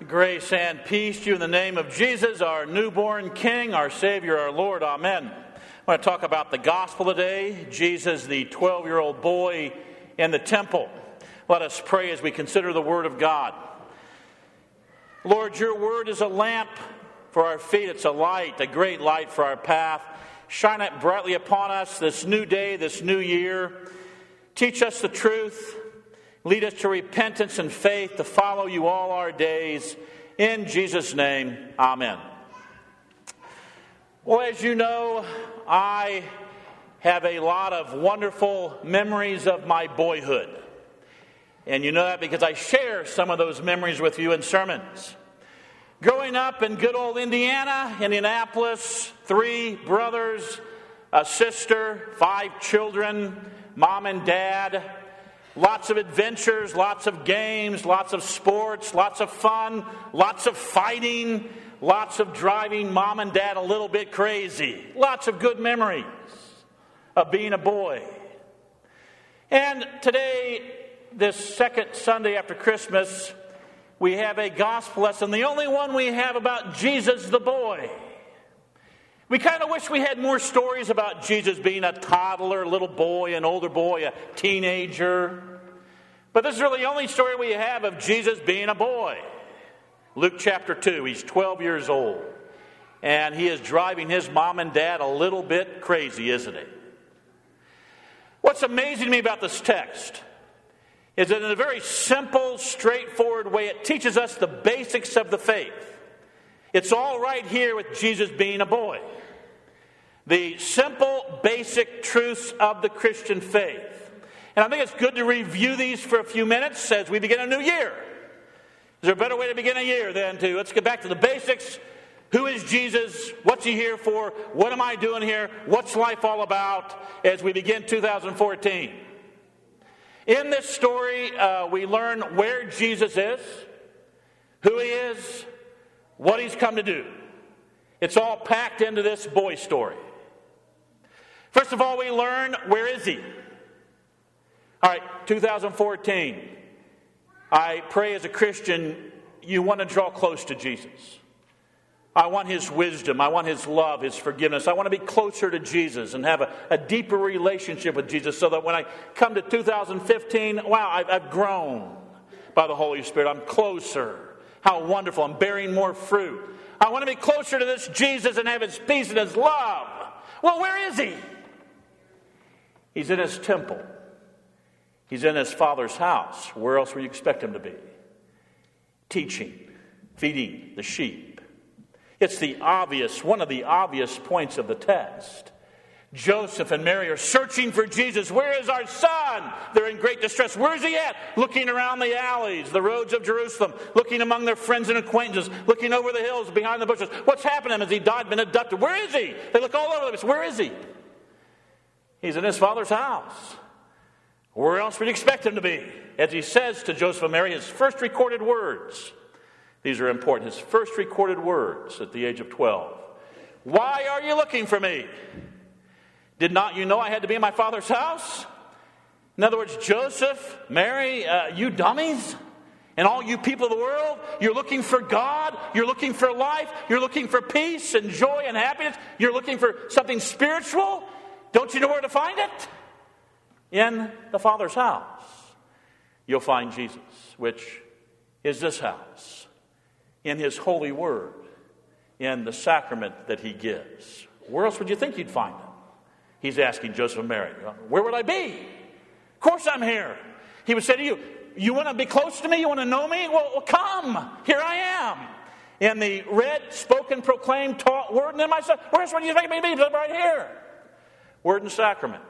Grace and peace to you in the name of Jesus, our newborn King, our Savior, our Lord. Amen. I want to talk about the gospel today. Jesus, the 12-year-old boy in the temple. Let us pray as we consider the Word of God. Lord, your Word is a lamp for our feet. It's a light, a great light for our path. Shine it brightly upon us this new day, this new year. Teach us the truth. Lead us to repentance and faith to follow you all our days. In Jesus' name, amen. Well, as you know, I have a lot of wonderful memories of my boyhood. And you know that because I share some of those memories with you in sermons. Growing up in good old Indiana, Indianapolis, 3 brothers, a sister, 5 children, mom and dad. Lots of adventures, lots of games, lots of sports, lots of fun, lots of fighting, lots of driving mom and dad a little bit crazy. Lots of good memories of being a boy. And today, this second Sunday after Christmas, we have a gospel lesson, the only one we have about Jesus the boy. We kind of wish we had more stories about Jesus being a toddler, a little boy, an older boy, a teenager. But this is really the only story we have of Jesus being a boy. Luke chapter 2, he's 12 years old. And he is driving his mom and dad a little bit crazy, isn't he? What's amazing to me about this text is that in a very simple, straightforward way, it teaches us the basics of the faith. It's all right here with Jesus being a boy. The simple, basic truths of the Christian faith. And I think it's good to review these for a few minutes as we begin a new year. Is there a better way to begin a year than to, let's get back to the basics. Who is Jesus? What's he here for? What am I doing here? What's life all about as we begin 2014? In this story, we learn where Jesus is, who he is, what he's come to do. It's all packed into this boy story. First of all, we learn, where is he? All right, 2014. I pray as a Christian, you want to draw close to Jesus. I want his wisdom. I want his love, his forgiveness. I want to be closer to Jesus and have a deeper relationship with Jesus so that when I come to 2015, wow, I've grown by the Holy Spirit. I'm closer. How wonderful. I'm bearing more fruit. I want to be closer to this Jesus and have his peace and his love. Well, where is he? He's in his temple. He's in his Father's house. Where else would you expect him to be? Teaching, feeding the sheep. It's one of the obvious points of the text. Joseph and Mary are searching for Jesus. Where is our son? They're in great distress. Where is he at? Looking around the alleys, the roads of Jerusalem, looking among their friends and acquaintances, looking over the hills behind the bushes. What's happened to him? Has he died, been abducted? Where is he? They look all over the place. Where is he? He's in his Father's house. Where else would you expect him to be? As he says to Joseph and Mary, his first recorded words. These are important. His first recorded words at the age of 12. Why are you looking for me? Did not you know I had to be in my Father's house? In other words, Joseph, Mary, you dummies, and all you people of the world, you're looking for God, you're looking for life, you're looking for peace and joy and happiness, you're looking for something spiritual. Don't you know where to find it? In the Father's house. You'll find Jesus, which is this house, in his holy word, in the sacrament that he gives. Where else would you think you'd find him? He's asking Joseph and Mary, where would I be? Of course I'm here. He would say to you, you want to be close to me? You want to know me? Well, come. Here I am. In the read, spoken, proclaimed, taught word, and then my son, where else would you expect me to be? Right here. Word and sacrament.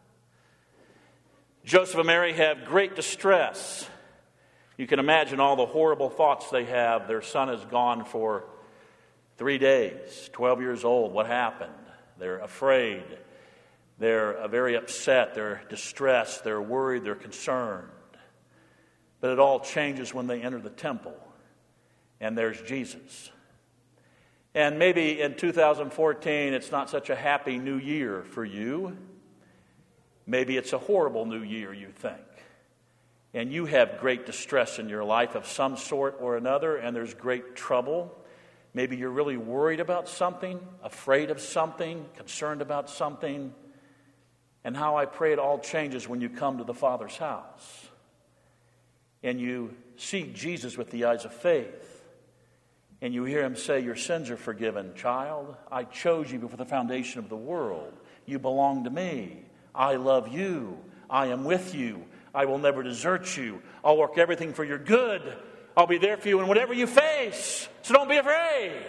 Joseph and Mary have great distress. You can imagine all the horrible thoughts they have. Their son is gone for 3 days, 12 years old. What happened? They're afraid. They're very upset. They're distressed. They're worried. They're concerned. But it all changes when they enter the temple. And there's Jesus. And maybe in 2014, it's not such a happy new year for you. Maybe it's a horrible new year, you think. and you have great distress in your life of some sort or another, and there's great trouble. Maybe you're really worried about something, afraid of something, concerned about something. And how I pray it all changes when you come to the Father's house and you see Jesus with the eyes of faith and you hear him say, your sins are forgiven, child. I chose you before the foundation of the world. You belong to me. I love you. I am with you. I will never desert you. I'll work everything for your good. I'll be there for you in whatever you face. So don't be afraid.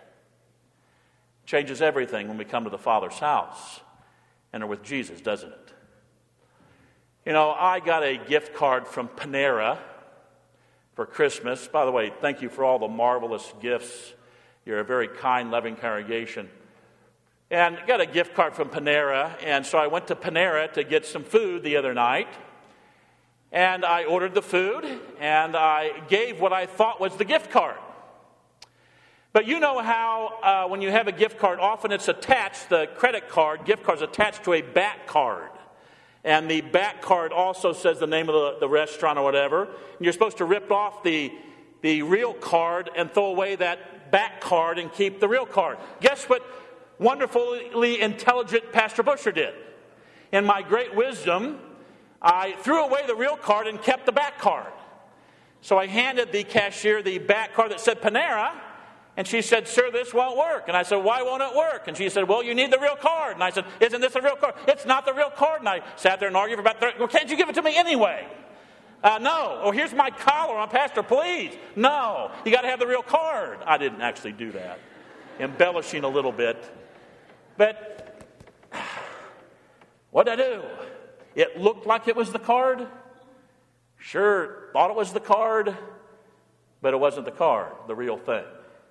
Changes everything when we come to the Father's house and are with Jesus, doesn't it? You know, I got a gift card from Panera for Christmas. By the way, thank you for all the marvelous gifts. You're a very kind, loving congregation. And got a gift card from Panera, and so I went to Panera to get some food the other night. And I ordered the food, and I gave what I thought was the gift card. But you know how when you have a gift card, often it's attached, the credit card, gift card is attached to a back card. And the back card also says the name of the restaurant or whatever. And you're supposed to rip off the real card and throw away that back card and keep the real card. Guess what wonderfully intelligent Pastor Busher did? In my great wisdom, I threw away the real card and kept the back card. So I handed the cashier the back card that said Panera. And she said, sir, this won't work. And I said, why won't it work? And she said, well, you need the real card. And I said, isn't this a real card? It's not the real card. And I sat there and argued for about 30 minutes. Well, can't you give it to me anyway? No. Oh, here's my collar on, Pastor, please. No. You got to have the real card. I didn't actually do that. Embellishing a little bit. But what did I do? It looked like it was the card. Sure, thought it was the card. But it wasn't the card, the real thing.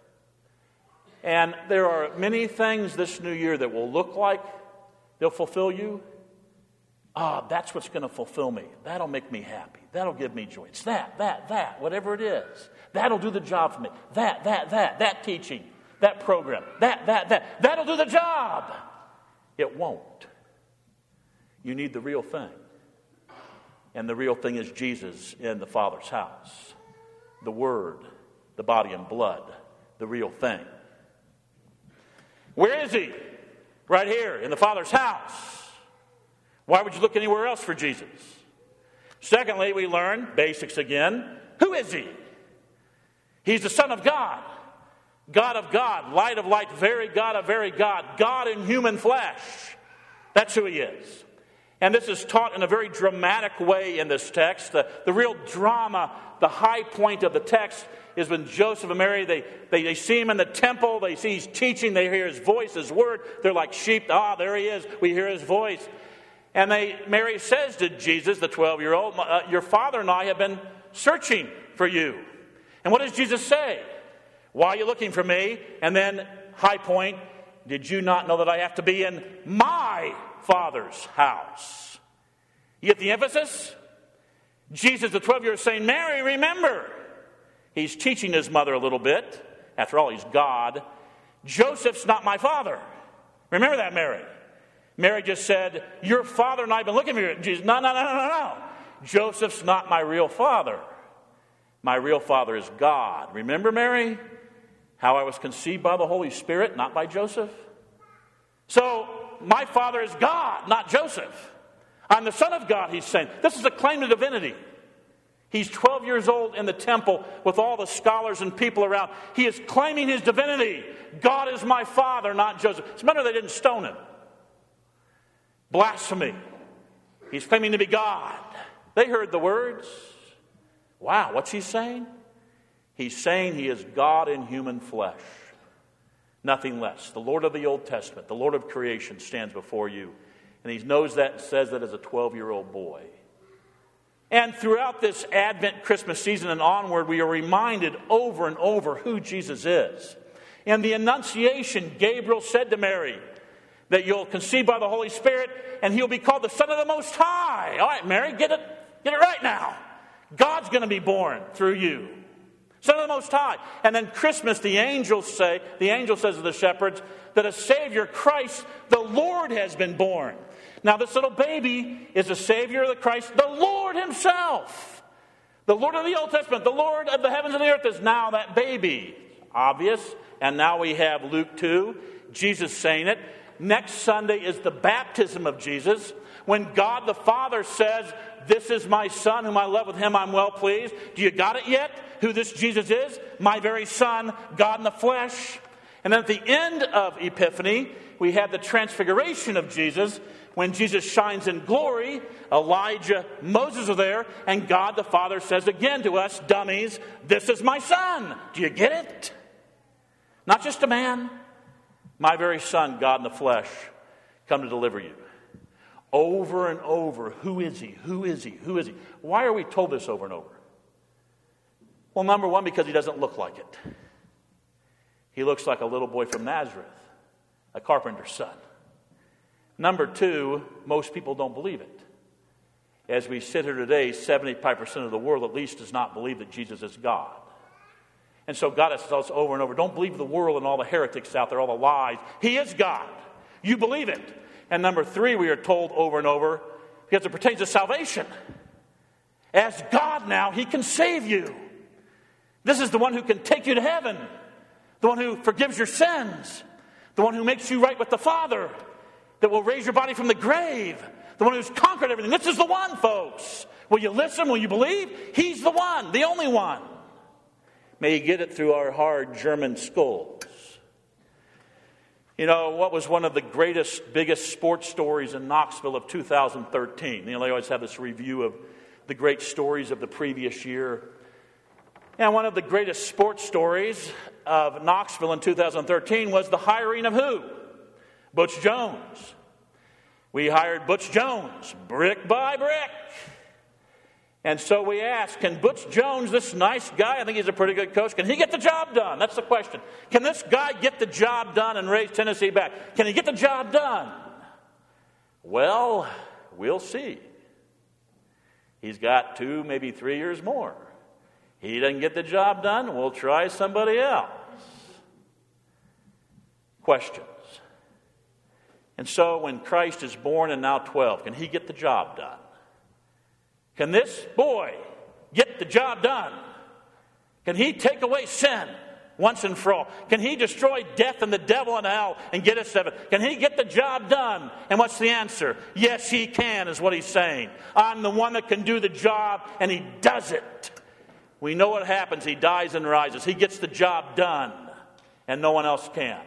And there are many things this new year that will look like they'll fulfill you. That's what's going to fulfill me. That'll make me happy. That'll give me joy. It's that, whatever it is. That'll do the job for me. That teaching, that program, that. That'll do the job. It won't. You need the real thing. And the real thing is Jesus in the Father's house. The Word, the body and blood, the real thing. Where is he? Right here in the Father's house. Why would you look anywhere else for Jesus? Secondly, we learn, basics again, who is he? He's the Son of God. God of God, light of light, very God of very God, God in human flesh. That's who he is. And this is taught in a very dramatic way in this text. The real drama, the high point of the text is when Joseph and Mary, they see him in the temple, they see he's teaching, they hear his voice, his word. They're like sheep. There he is. We hear his voice. And Mary says to Jesus, the 12-year-old, your father and I have been searching for you. And what does Jesus say? Why are you looking for me? And then, high point, did you not know that I have to be in my Father's house? You get the emphasis? Jesus, the 12-year-old, is saying, Mary, remember. He's teaching his mother a little bit. After all, he's God. Joseph's not my father. Remember that, Mary. Mary just said, your father and I have been looking for you. Jesus, no. Joseph's not my real father. My real father is God. Remember, Mary, how I was conceived by the Holy Spirit, not by Joseph? So, my father is God, not Joseph. I'm the Son of God, he's saying. This is a claim to divinity. He's 12 years old in the temple with all the scholars and people around. He is claiming his divinity. God is my father, not Joseph. It's a matter they didn't stone him. Blasphemy. He's claiming to be God. They heard the words. Wow, what's he saying? He's saying he is God in human flesh. Nothing less. The Lord of the Old Testament, the Lord of creation stands before you. And he knows that and says that as a 12-year-old boy. And throughout this Advent Christmas season and onward, we are reminded over and over who Jesus is. In the Annunciation, Gabriel said to Mary that you'll conceive by the Holy Spirit and he'll be called the Son of the Most High. All right, Mary, get it right now. God's going to be born through you. Son of the Most High. And then Christmas, the angel says to the shepherds that a Savior, Christ, the Lord, has been born. Now, this little baby is the Savior of the Christ, the Lord himself. The Lord of the Old Testament, the Lord of the heavens and the earth is now that baby. Obvious. And now we have Luke 2, Jesus saying it. Next Sunday is the baptism of Jesus. When God the Father says, "This is my Son, whom I love, with him I'm well pleased." Do you got it yet? Who this Jesus is? My very Son, God in the flesh. And then at the end of Epiphany, we have the transfiguration of Jesus. When Jesus shines in glory, Elijah, Moses are there, and God the Father says again to us, dummies, "This is my Son." Do you get it? Not just a man. My very Son, God in the flesh, come to deliver you. Over and over, who is he? Who is he? Who is he? Why are we told this over and over? Well, number one, because he doesn't look like it. He looks like a little boy from Nazareth, a carpenter's son. Number two, most people don't believe it. As we sit here today, 75% of the world at least does not believe that Jesus is God. And so God has told us over and over, don't believe the world and all the heretics out there, all the lies. He is God. You believe it. And number three, we are told over and over, because it pertains to salvation. As God now, he can save you. This is the one who can take you to heaven. The one who forgives your sins. The one who makes you right with the Father. That will raise your body from the grave. The one who's conquered everything. This is the one, folks. Will you listen? Will you believe? He's the one, the only one. May you get it through our hard German skulls. You know, what was one of the greatest, biggest sports stories in Knoxville of 2013? You know, they always have this review of the great stories of the previous year. And one of the greatest sports stories of Knoxville in 2013 was the hiring of who? Butch Jones. We hired Butch Jones, brick by brick. And so we asked, can Butch Jones, this nice guy, I think he's a pretty good coach, can he get the job done? That's the question. Can this guy get the job done and raise Tennessee back? Can he get the job done? Well, we'll see. He's got 2, maybe 3 years more. He doesn't get the job done, we'll try somebody else. Questions. And so when Christ is born and now 12, can he get the job done? Can this boy get the job done? Can he take away sin once and for all? Can he destroy death and the devil and hell and get us to heaven? Can he get the job done? And what's the answer? Yes, he can, is what he's saying. I'm the one that can do the job, and he does it. We know what happens. He dies and rises. He gets the job done, and no one else can.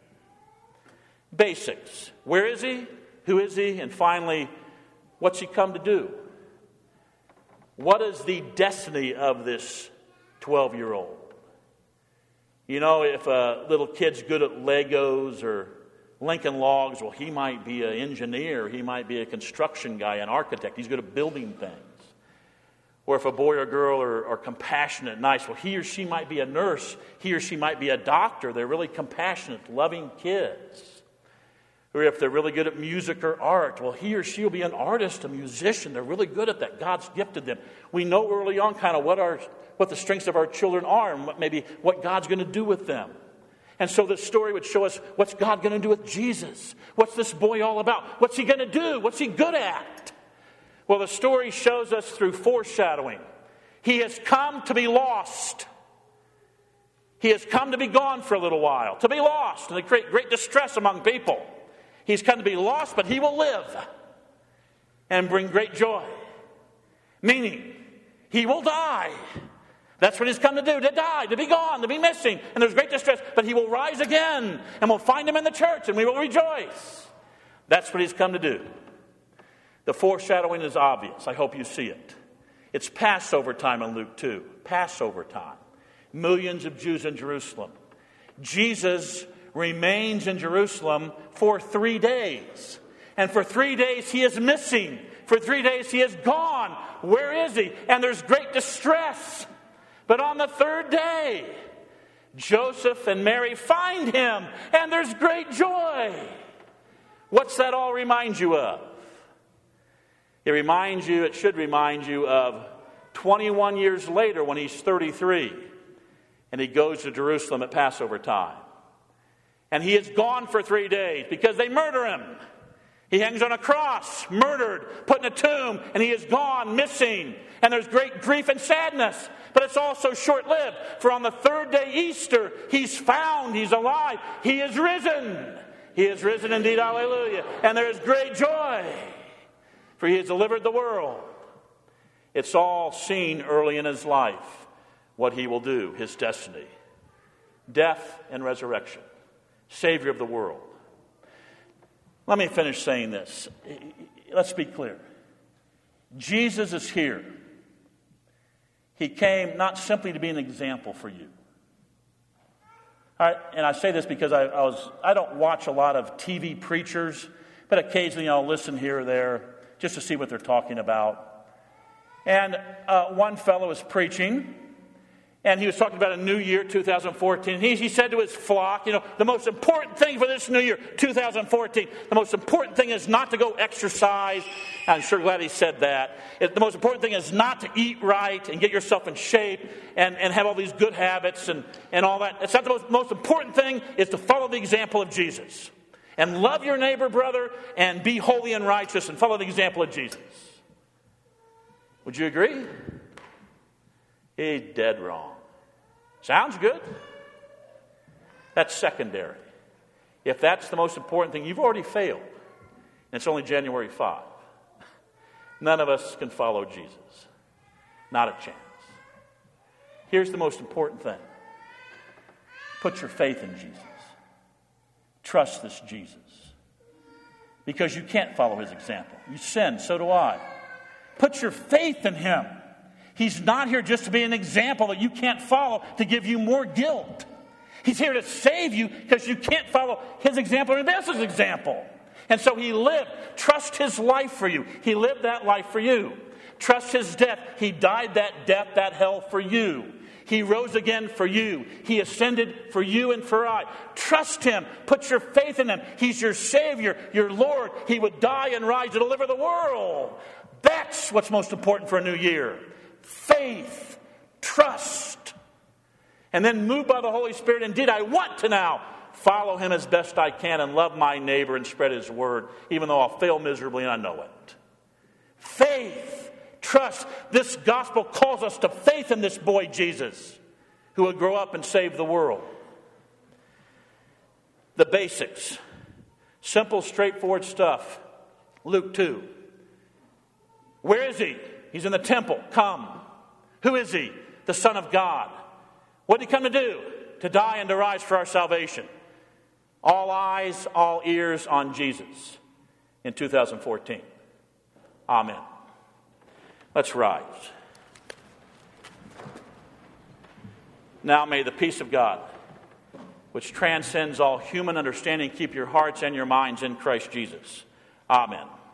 Basics. Where is he? Who is he? And finally, what's he come to do? What is the destiny of this 12-year-old? You know, if a little kid's good at Legos or Lincoln Logs, well, he might be an engineer. He might be a construction guy, an architect. He's good at building things. Or if a boy or girl are compassionate, nice, well, he or she might be a nurse. He or she might be a doctor. They're really compassionate, loving kids. Or if they're really good at music or art, well, he or she will be an artist, a musician. They're really good at that. God's gifted them. We know early on kind of what the strengths of our children are and what God's going to do with them. And so this story would show us what's God going to do with Jesus. What's this boy all about? What's he going to do? What's he good at? Well, the story shows us through foreshadowing. He has come to be lost. He has come to be gone for a little while, to be lost, and to create great distress among people. He's come to be lost, but he will live and bring great joy. Meaning, he will die. That's what he's come to do, to die, to be gone, to be missing. And there's great distress, but he will rise again, and we'll find him in the church, and we will rejoice. That's what he's come to do. The foreshadowing is obvious. I hope you see it. It's Passover time in Luke 2. Passover time. Millions of Jews in Jerusalem. Jesus remains in Jerusalem for 3 days. And for 3 days he is missing. For 3 days he is gone. Where is he? And there's great distress. But on the third day, Joseph and Mary find him. And there's great joy. What's that all remind you of? It should remind you of 21 years later when he's 33. And he goes to Jerusalem at Passover time. And he is gone for 3 days because they murder him. He hangs on a cross, murdered, put in a tomb, and he is gone, missing. And there's great grief and sadness. But it's also short-lived. For on the third day, Easter, he's found, he's alive, he is risen. He is risen indeed, hallelujah. And there is great joy, for he has delivered the world. It's all seen early in his life, what he will do, his destiny. Death and resurrection, Savior of the world. Let me finish saying this. Let's be clear. Jesus is here. He came not simply to be an example for you. All right, and I say this because I don't watch a lot of TV preachers, but occasionally I'll listen here or there just to see what they're talking about. And one fellow was preaching, and he was talking about a new year, 2014. He said to his flock, the most important thing for this new year, 2014, the most important thing is not to go exercise. I'm sure glad he said that. The most important thing is not to eat right and get yourself in shape and have all these good habits and all that. It's not the most important thing is to follow the example of Jesus. And love your neighbor, brother, and be holy and righteous and follow the example of Jesus. Would you agree? He's dead wrong. Sounds good? That's secondary. If that's the most important thing, you've already failed. And it's only January 5. None of us can follow Jesus. Not a chance. Here's the most important thing. Put your faith in Jesus. Trust this Jesus. Because you can't follow his example. You sin, so do I. Put your faith in him. He's not here just to be an example that you can't follow to give you more guilt. He's here to save you because you can't follow his example or anybody else's example. And so he lived. Trust his life for you. He lived that life for you. Trust his death. He died that death, that hell for you. He rose again for you. He ascended for you and for I. Trust him. Put your faith in him. He's your Savior, your Lord. He would die and rise to deliver the world. That's what's most important for a new year. Faith, trust, and then moved by the Holy Spirit. Indeed, I want to now follow him as best I can and love my neighbor and spread his word, even though I'll fail miserably and I know it. Faith, trust. This gospel calls us to faith in this boy Jesus, who would grow up and save the world. The basics, simple, straightforward stuff. Luke 2. Where is he? He's in the temple. Come. Who is he? The Son of God. What did he come to do? To die and to rise for our salvation. All eyes, all ears on Jesus in 2014. Amen. Let's rise. Now may the peace of God, which transcends all human understanding, keep your hearts and your minds in Christ Jesus. Amen.